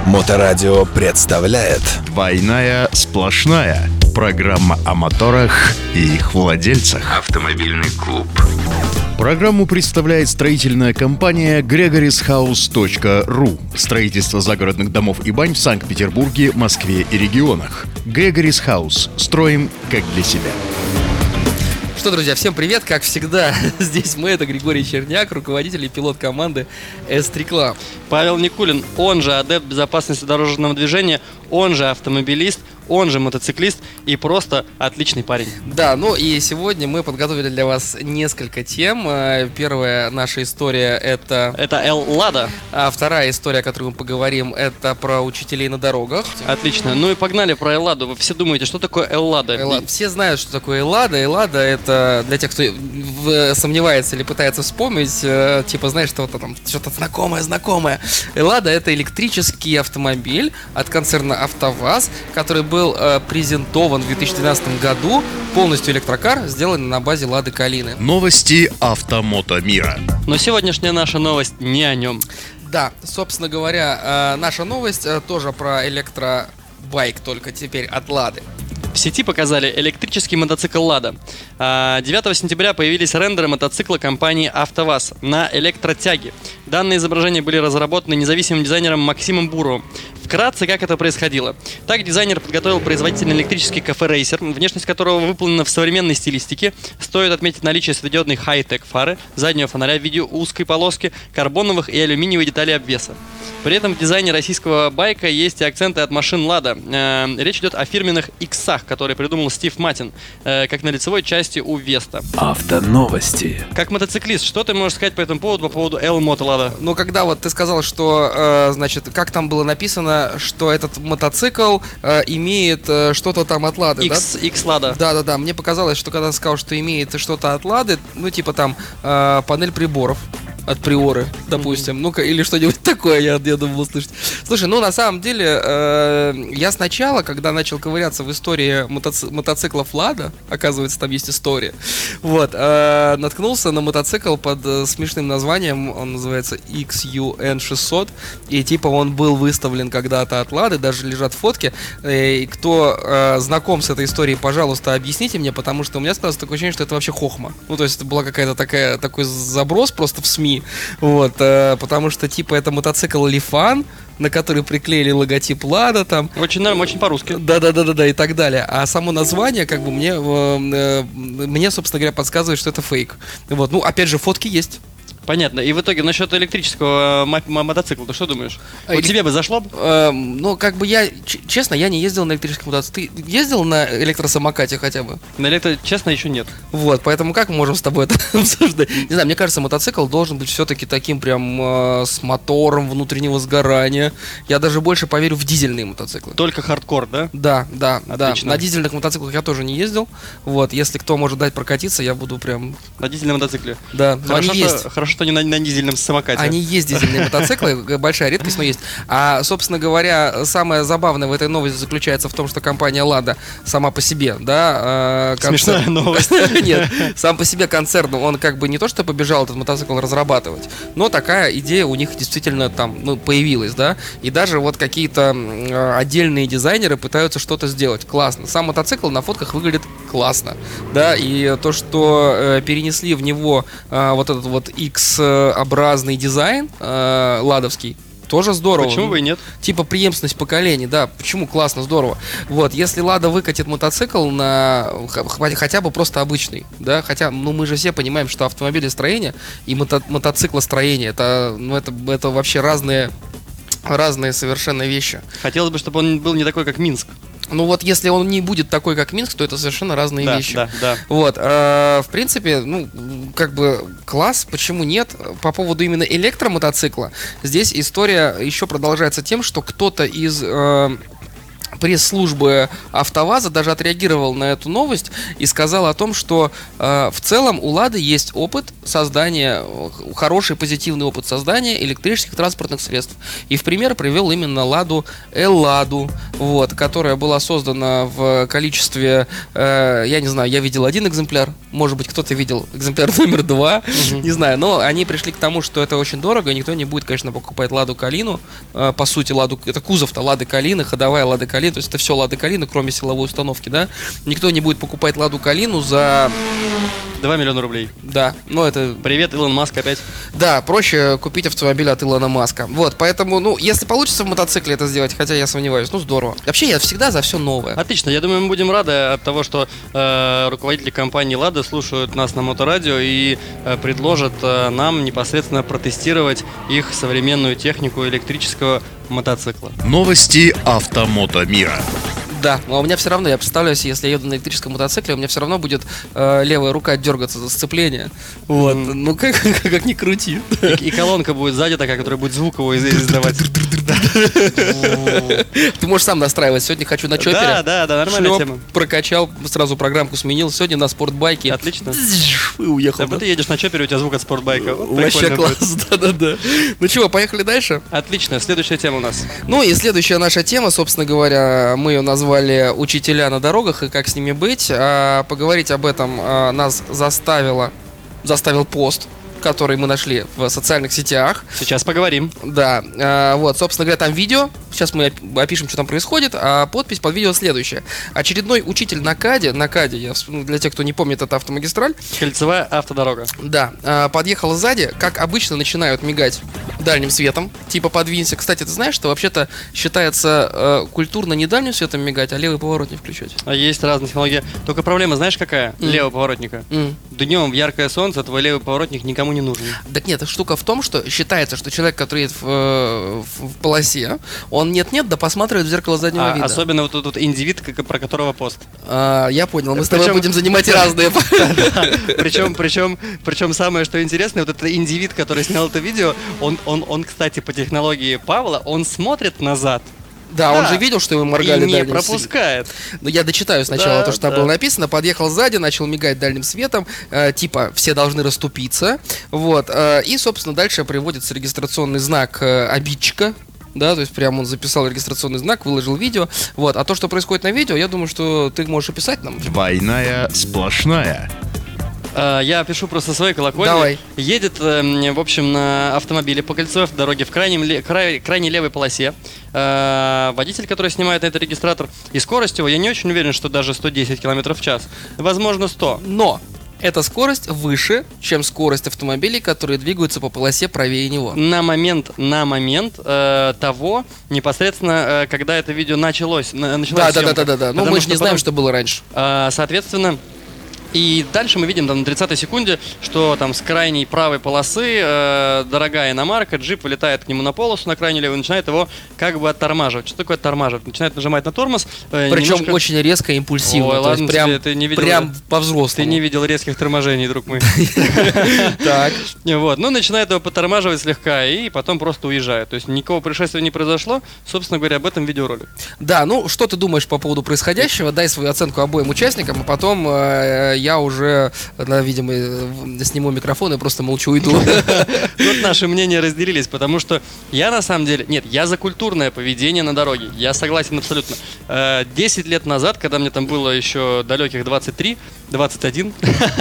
Моторадио представляет «Двойная сплошная». Программа о моторах и их владельцах. Автомобильный клуб. Программу представляет строительная компания gregorishouse.ru. Строительство загородных домов и бань в Санкт-Петербурге, Москве и регионах. Gregory's House. Строим как для себя. Что, друзья, всем привет! Как всегда, здесь мы, это Григорий Черняк, руководитель и пилот команды S3 Club. Павел Никулин, он же адепт безопасности дорожного движения, он же автомобилист, он же мотоциклист и просто отличный парень. Да, ну и сегодня мы подготовили для вас несколько тем. Первая наша история это Эллада. А вторая история, о которой мы поговорим, это про учителей на дорогах. Отлично. Ну и погнали про Элладу. Вы все думаете, что такое Эллада? Все знают, что такое Эллада. Эллада — это для тех, кто сомневается или пытается вспомнить, типа, знаешь, что-то там, что-то знакомое. Эллада — это электрический автомобиль от концерна АвтоВАЗ, который был презентован в 2012 году, полностью электрокар, сделанный на базе Лады Калины. Новости автомото мира. Но сегодняшняя наша новость не о нем. Да, собственно говоря, наша новость тоже про электробайк, только теперь от Лады. В сети показали электрический мотоцикл «Лада». 9 сентября появились рендеры мотоцикла компании «АвтоВАЗ» на электротяге. Данные изображения были разработаны независимым дизайнером Максимом Буровым. Вкратце, как это происходило. Так, дизайнер подготовил производительный электрический кафе-рейсер, внешность которого выполнена в современной стилистике. Стоит отметить наличие светодиодной хай-тек фары, заднего фонаря в виде узкой полоски, карбоновых и алюминиевой деталей обвеса. При этом в дизайне российского байка есть и акценты от машин «Лада». Речь идет о фирменных иксах, которые придумал Стив Матин, как на лицевой части у Веста. Автоновости. Как мотоциклист, что ты можешь сказать по этому поводу, по поводу L-Moto Lada? Ну, когда вот ты сказал, что, значит, как там было написано, что этот мотоцикл имеет что-то там от Лады, X-Lada. Да, мне показалось, что когда ты сказал, что имеет что-то от Лады, ну, типа там панель приборов от Приоры, допустим, ну-ка, или что-нибудь такое, я думал услышать. Слушай, ну, на самом деле, я сначала, когда начал ковыряться в истории мотоциклов Лада, оказывается, там есть история, вот, наткнулся на мотоцикл под смешным названием, он называется XUN600, и типа он был выставлен когда-то от Лады, даже лежат фотки, и кто знаком с этой историей, пожалуйста, объясните мне, потому что у меня складывается такое ощущение, что это вообще хохма. Ну, то есть это была какая-то такой заброс просто в СМИ, вот, потому что типа это мотоцикл Лифан, на который приклеили логотип Лада там. Очень нормально, очень по-русски. Да, и так далее. А само название, как бы, мне, собственно говоря, подсказывает, что это фейк. Вот, ну, опять же, фотки есть. Понятно. И в итоге насчет электрического мотоцикла, ты что думаешь? Вот тебе бы зашло? Ну, как бы честно, я не ездил на электрическом мотоцикле. Ты ездил на электросамокате хотя бы? Честно, еще нет. Вот, поэтому как мы можем с тобой это обсуждать? Не знаю, мне кажется, мотоцикл должен быть все-таки таким прям с мотором внутреннего сгорания. Я даже больше поверю в дизельные мотоциклы. Только хардкор, да? Да. Отлично. На дизельных мотоциклах я тоже не ездил. Вот, если кто может дать прокатиться, я буду прям... На дизельном мотоцикле? Да, хорошо, они есть. Хорошо, что не на дизельном самокате. Они есть дизельные мотоциклы, большая редкость, но есть. А, собственно говоря, самое забавное в этой новости заключается в том, что компания Лада сама по себе, да... Смешная новость. Нет, сам по себе концерн, он как бы не то, что побежал этот мотоцикл разрабатывать, но такая идея у них действительно там, появилась, да, и даже вот какие-то отдельные дизайнеры пытаются что-то сделать. Классно. Сам мотоцикл на фотках выглядит классно, да, и то, что перенесли в него вот этот вот X-образный дизайн ладовский, тоже здорово. Почему бы и нет? Типа преемственность поколений, да. Почему? Классно, здорово. Вот, если Лада выкатит мотоцикл на хотя бы просто обычный, да, хотя, мы же все понимаем, что автомобилестроение и мотоциклостроение это вообще разные совершенно вещи. Хотелось бы, чтобы он был не такой, как Минск. Ну вот, если он не будет такой, как Минск, то это совершенно разные вещи. Да. Вот, в принципе, как бы класс, почему нет? По поводу именно электромотоцикла, здесь история еще продолжается тем, что кто-то из пресс-службы АвтоВАЗа даже отреагировал на эту новость и сказал о том, что в целом у «Лады» есть опыт создания, хороший позитивный опыт создания электрических транспортных средств. И в пример привел именно «Ладу Элладу», вот, которая была создана в количестве, я не знаю, я видел один экземпляр, может быть, кто-то видел экземпляр номер 2, не знаю, но они пришли к тому, что это очень дорого, и никто не будет, конечно, покупать «Ладу Калину». По сути, «Ладу», это кузов-то «Лады Калины», ходовая «Лада Калина», то есть это все «Лада Калина», кроме силовой установки, да. Никто не будет покупать «Ладу Калину» за... 2 миллиона рублей. Да, но это... Привет, Илон Маск опять. Да, проще купить автомобиль от Илона Маска. Вот, поэтому, ну, если получится в мотоцикле это сделать, хотя я сомневаюсь, ну, здорово. Вообще, я всегда за все новое. Отлично, я думаю, мы будем рады от того, что руководители компании «Лада» слушают нас на Моторадио и предложат нам непосредственно протестировать их современную технику электрического мотоцикла. Новости автомото мира. Да, но у меня все равно, я представляю себе, если я еду на электрическом мотоцикле, у меня все равно будет левая рука дергаться за сцепление. Вот, ну как ни крути. И колонка будет сзади такая, которая будет звук его издавать. Ты можешь сам настраивать. Сегодня хочу на чопере. Да, нормальная Шлеп, тема. прокачал, сразу программку сменил. Сегодня на спортбайке. Отлично. И уехал. Да, ты едешь на чопере, у тебя звук от спортбайка. Вот Вообще прикольно будет. класс, да. Ну чего, поехали дальше? Отлично, следующая тема у нас. Ну и следующая наша тема, собственно говоря, мы ее назвали «Учителя на дорогах и как с ними быть». Поговорить об этом нас заставил пост, который мы нашли в социальных сетях. Сейчас поговорим. Да, вот, собственно говоря, там видео. Сейчас мы опишем, что там происходит. А подпись под видео следующая. Очередной учитель на КАДе, для тех, кто не помнит, это автомагистраль. Кольцевая автодорога. Да, подъехала сзади, как обычно, начинают мигать дальним светом, типа подвинься. Кстати, ты знаешь, что вообще-то считается культурно не дальним светом мигать, а левый поворот не включать? А есть разные технологии. Только проблема, знаешь, какая? Левого поворотника. Днем в яркое солнце твой левый поворотник никому не нужен. Так нет, штука в том, что считается, что человек, который едет в полосе, он нет-нет, да посматривает в зеркало заднего вида. Особенно вот тут индивид, про которого пост. Я понял, мы с тобой будем занимать разные. Причем самое, что интересное, вот этот индивид, который снял это видео, он, кстати, по технологии Павла, он смотрит назад. Да, он же видел, что ему моргали и не дальним пропускает. Ну, я дочитаю сначала то, что там было написано. Подъехал сзади, начал мигать дальним светом. Типа, все должны расступиться. Вот. И, собственно, дальше приводится регистрационный знак обидчика. Да, то есть прям он записал регистрационный знак, выложил видео. Вот. А то, что происходит на видео, я думаю, что ты можешь описать нам. Двойная сплошная. Я пишу просто своей колокольни. Давай. Едет, в общем, на автомобиле по кольцевой дороге в крайней левой полосе. Водитель, который снимает на этот регистратор. И скорость его, я не очень уверен, что даже 110 км в час. Возможно, 100. Но эта скорость выше, чем скорость автомобилей, которые двигаются по полосе правее него. На момент того, непосредственно, когда это видео началось. Да. Ну, мы же не знаем, что было раньше. Соответственно, и дальше мы видим там на 30-й секунде, что там с крайней правой полосы дорогая иномарка, джип вылетает к нему на полосу, на крайнюю левую, начинает его как бы оттормаживать. Что такое оттормаживать? Начинает нажимать на тормоз. Причем очень резко и импульсивно. Ой, то ладно, есть прям, ты не видел, прям по-взрослому. Ты не видел резких торможений, друг мой. Так. Вот, ну начинает его подтормаживать слегка и потом просто уезжает. То есть никакого происшествия не произошло. Собственно говоря, об этом видеоролик. Да, ну что ты думаешь по поводу происходящего? Дай свою оценку обоим участникам, а потом я уже, видимо, сниму микрофон и просто молчу уйду. Вот наши мнения разделились, потому что я на самом деле... Нет, я за культурное поведение на дороге. Я согласен абсолютно. 10 лет назад, когда мне там было еще далеких 23, 21,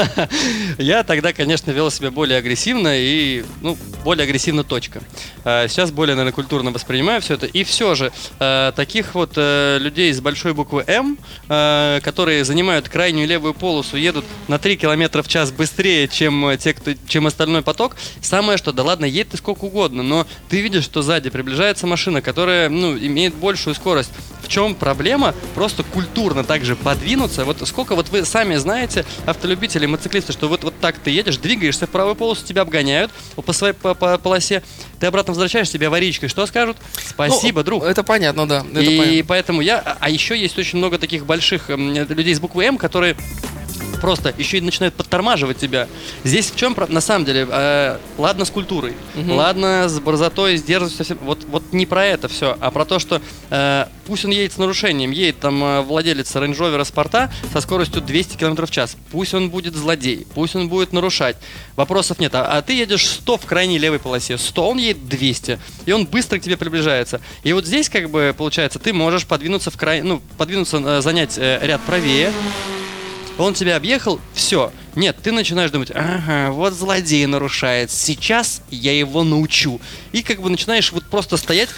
я тогда, конечно, вел себя более агрессивно и, более агрессивно точка. Сейчас более, наверное, культурно воспринимаю все это. И все же, таких вот людей с большой буквы М, которые занимают крайнюю левую полосу, едут на 3 км в час быстрее, чем остальной поток. Самое что, да ладно, едь ты сколько угодно, но ты видишь, что сзади приближается машина, которая, имеет большую скорость. В чем проблема? Просто культурно также подвинуться. Вот сколько вот вы сами знаете, автолюбители, мотоциклисты, что вот так ты едешь, двигаешься в правую полосу, тебя обгоняют по своей полосе, ты обратно возвращаешься, тебе аварийкой, что скажут? Спасибо, друг. Это понятно, да. Поэтому а еще есть очень много таких больших людей с буквы М, которые просто еще и начинают подтормаживать тебя. Здесь в чем, на самом деле, ладно с культурой, ладно с борзотой, с дерзостью, вот не про это все, а про то, что пусть он едет с нарушением, едет там владелец Range Rover Спорта со скоростью 200 км в час, пусть он будет злодей, пусть он будет нарушать, вопросов нет, а ты едешь 100 в крайней левой полосе, 100, он едет 200, и он быстро к тебе приближается. И вот здесь, как бы, получается, ты можешь подвинуться занять ряд правее, он тебя объехал, все. Нет, ты начинаешь думать, ага, вот злодей нарушает, сейчас я его научу. И как бы начинаешь вот просто стоять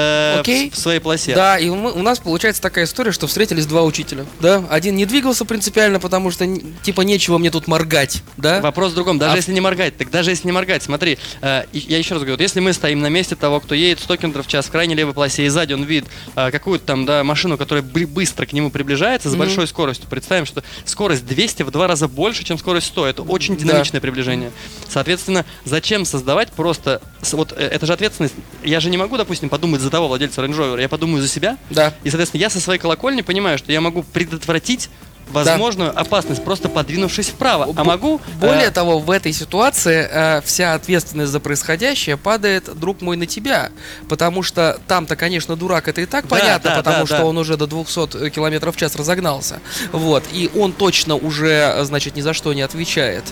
в своей полосе. Да, и у нас получается такая история, что встретились два учителя, да? Один не двигался принципиально, потому что, типа, нечего мне тут моргать, да? Вопрос в другом, даже если не моргать, смотри, я еще раз говорю, вот если мы стоим на месте того, кто едет 100 км в час в крайней левой полосе, и сзади он видит какую-то там, да, машину, которая быстро к нему приближается с большой скоростью, представим, что скорость 200 в 2 раза больше, чем скорость 100, это очень динамичное приближение. Соответственно, зачем создавать просто, вот это же ответственность, я же не могу, допустим, подумать за того владельца Range Rover, я подумаю за себя, да. И, соответственно, я со своей колокольни понимаю, что я могу предотвратить возможную опасность, просто подвинувшись вправо. А могу... Более того, в этой ситуации вся ответственность за происходящее падает, друг мой, на тебя. Потому что там-то, конечно, дурак, это и так понятно, потому что он уже до 200 км в час разогнался. Вот. И он точно уже, значит, ни за что не отвечает.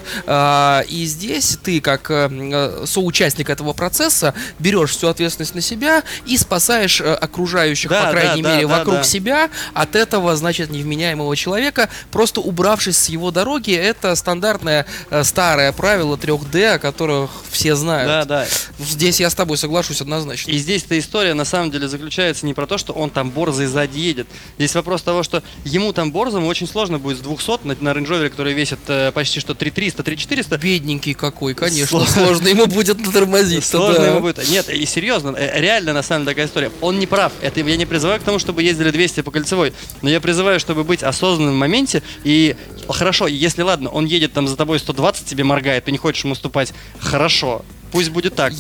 И здесь ты, как соучастник этого процесса, берешь всю ответственность на себя и спасаешь окружающих, по крайней мере, вокруг себя от этого, значит, невменяемого человека, просто убравшись с его дороги. Это стандартное старое правило 3D, о которых все знают. Да. Здесь я с тобой соглашусь однозначно. И здесь-то история на самом деле заключается не про то, что он там борзый сзади едет. Здесь вопрос того, что ему там борзому очень сложно будет с 200 на Range Rover, который весит почти что 3300, 3400. Бедненький какой, конечно. Сложно ему будет натормозить. Сложно ему будет. Нет, и серьезно, реально на самом деле такая история. Он не прав. Это я не призываю к тому, чтобы ездили 200 по Кольцевой, но я призываю, чтобы быть осознанным в моменте. И хорошо, если ладно, он едет там за тобой 120, тебе моргает, ты не хочешь ему уступать, хорошо. Пусть будет так.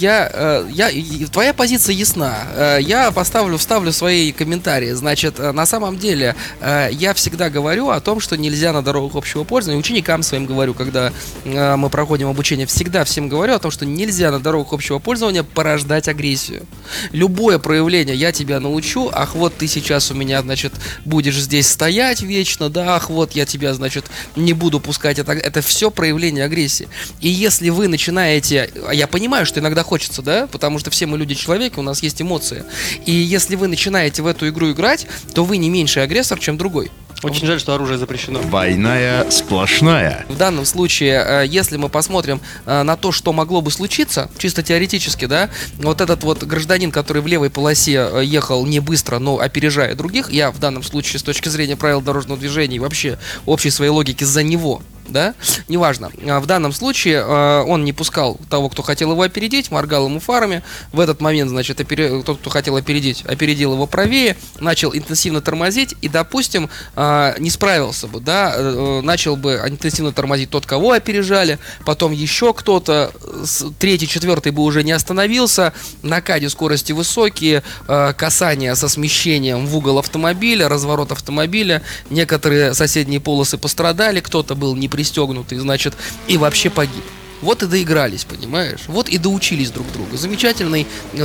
Твоя позиция ясна. Я вставлю свои комментарии. Значит, на самом деле, я всегда говорю о том, что нельзя на дорогах общего пользования. Ученикам своим говорю, когда мы проходим обучение, всегда всем говорю о том, что нельзя на дорогах общего пользования порождать агрессию. Любое проявление, я тебя научу, ах, вот ты сейчас у меня, значит, будешь здесь стоять вечно, да, ах, вот я тебя, значит, не буду пускать. Это все проявление агрессии. И если вы начинаете, я понимаю, что иногда хочется, да, потому что все мы люди-человеки, у нас есть эмоции. И если вы начинаете в эту игру играть, то вы не меньший агрессор, чем другой. Очень жаль, что оружие запрещено. Двойная сплошная. В данном случае, если мы посмотрим на то, что могло бы случиться, чисто теоретически, да, вот этот вот гражданин, который в левой полосе ехал не быстро, но опережая других, я в данном случае с точки зрения правил дорожного движения и вообще общей своей логики за него, да, неважно. В данном случае он не пускал того, кто хотел его опередить, моргал ему фарами. В этот момент, значит, тот, кто хотел опередить, опередил его правее, начал интенсивно тормозить и, допустим, не справился бы, да, начал бы интенсивно тормозить тот, кого опережали, потом еще кто-то, третий, четвертый бы уже не остановился, на каде скорости высокие, касания со смещением в угол автомобиля, разворот автомобиля, некоторые соседние полосы пострадали, кто-то был не пристегнутый, значит, и вообще погиб. Вот и доигрались, понимаешь? Вот и доучились друг друга. Замечательный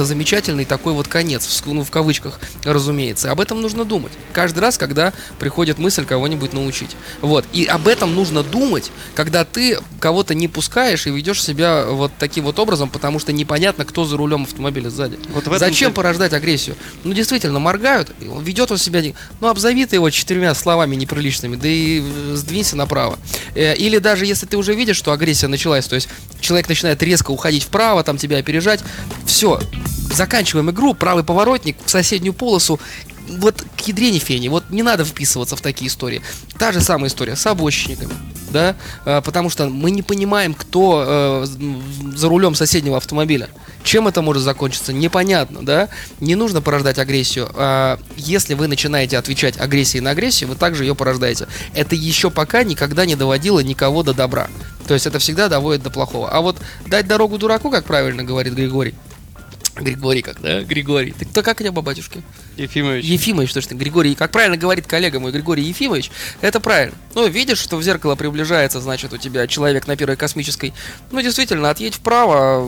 такой вот конец, в кавычках, разумеется. Об этом нужно думать. Каждый раз, когда приходит мысль кого-нибудь научить. Вот. И об этом нужно думать, когда ты кого-то не пускаешь и ведешь себя вот таким вот образом, потому что непонятно, кто за рулем автомобиля сзади. Вот зачем порождать агрессию? Ну, действительно, моргают, ведет он себя... обзови ты его 4 словами неприличными, да и сдвинься направо. Или даже если ты уже видишь, что агрессия началась, то есть человек начинает резко уходить вправо, там тебя опережать. Все, заканчиваем игру, правый поворотник в соседнюю полосу. Вот к ядрене фени, вот не надо вписываться в такие истории. Та же самая история с обочинниками, да, потому что мы не понимаем, кто за рулем соседнего автомобиля. Чем это может закончиться, непонятно, да. Не нужно порождать агрессию. Если вы начинаете отвечать агрессией на агрессию, вы также ее порождаете. Это еще пока никогда не доводило никого до добра. То есть это всегда доводит до плохого. А вот дать дорогу дураку, как правильно говорит Григорий, Григорий как, да? Григорий. Ты кто, как у тебя по батюшке? Ефимович. Ефимович, точно, Григорий. Как правильно говорит коллега мой, Григорий Ефимович, это правильно. Ну, видишь, что в зеркало приближается, значит, у тебя человек на первой космической. Ну, действительно, отъедь вправо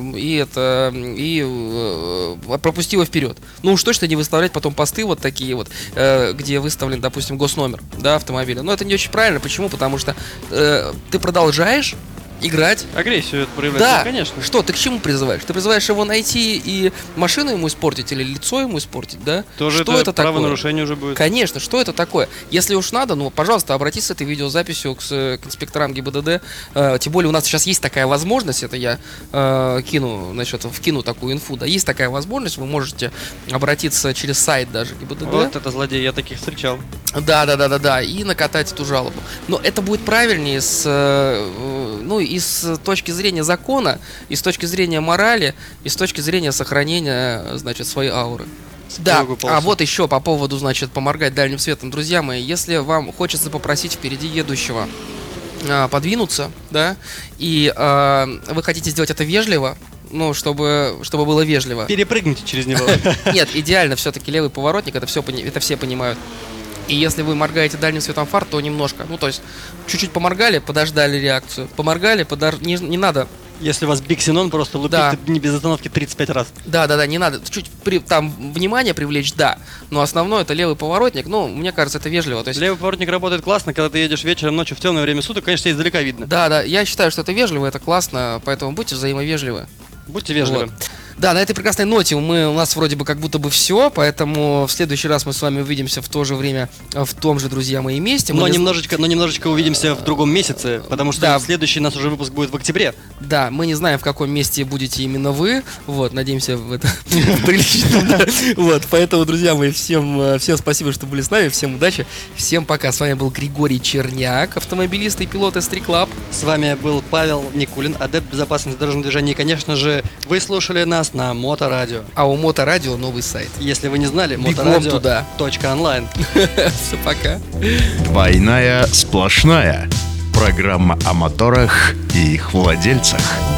и пропусти его вперед. Ну, уж точно не выставлять потом посты вот такие вот, где выставлен, допустим, госномер, да, автомобиля. Но это не очень правильно. Почему? Потому что ты продолжаешь играть. Агрессию это проявляет, Да, ну, конечно. Что, ты к чему призываешь? Ты призываешь его найти и машину ему испортить или лицо ему испортить, да? Тоже Что это такое? правонарушение уже будет. Конечно, что это такое? Если уж надо, ну, пожалуйста, обратись с этой видеозаписью к инспекторам ГИБДД. Тем более у нас сейчас есть такая возможность, это я вкину такую инфу, да, есть такая возможность, вы можете обратиться через сайт даже ГИБДД. Вот это злодей, я таких встречал. Да, и накатать эту жалобу. Но это будет правильнее и с точки зрения закона, и с точки зрения морали, и с точки зрения сохранения, значит, своей ауры. Да, а вот еще по поводу, значит, поморгать дальним светом. Друзья мои, если вам хочется попросить впереди едущего подвинуться, да, и вы хотите сделать это вежливо, ну, чтобы было вежливо. Перепрыгните через него. Нет, идеально все-таки левый поворотник, это все понимают. И если вы моргаете дальним светом фар, то немножко, ну, то есть, чуть-чуть поморгали, подождали реакцию. Поморгали, не надо. Если у вас биксенон, просто лупите не без остановки 35 раз. Да, не надо. Чуть там внимание привлечь, да. Но основное это левый поворотник. Ну, мне кажется, это вежливо. То есть... Левый поворотник работает классно, когда ты едешь вечером, ночью в темное время суток, конечно, издалека видно. Да, я считаю, что это вежливо, это классно, поэтому будьте взаимовежливы. Будьте вежливы. Вот. Да, на этой прекрасной ноте у нас вроде бы как будто бы все, поэтому в следующий раз мы с вами увидимся в то же время, в том же, друзья мои, месте. Но немножечко увидимся в другом месяце, потому что следующий нас уже выпуск будет в октябре. Да, мы не знаем, в каком месте будете именно вы, вот, надеемся в это приличном, вот, поэтому, друзья мои, всем спасибо, что были с нами, всем удачи, всем пока, с вами был Григорий Черняк, автомобилист и пилот S3 Club. С вами был Павел Никулин, адепт безопасности дорожного движения, и, конечно же, вы слушали нас на Моторадио. А у Моторадио новый сайт. Если вы не знали, Бегом туда. Моторадио.онлайн. Все, пока. Двойная сплошная. Программа о моторах и их владельцах.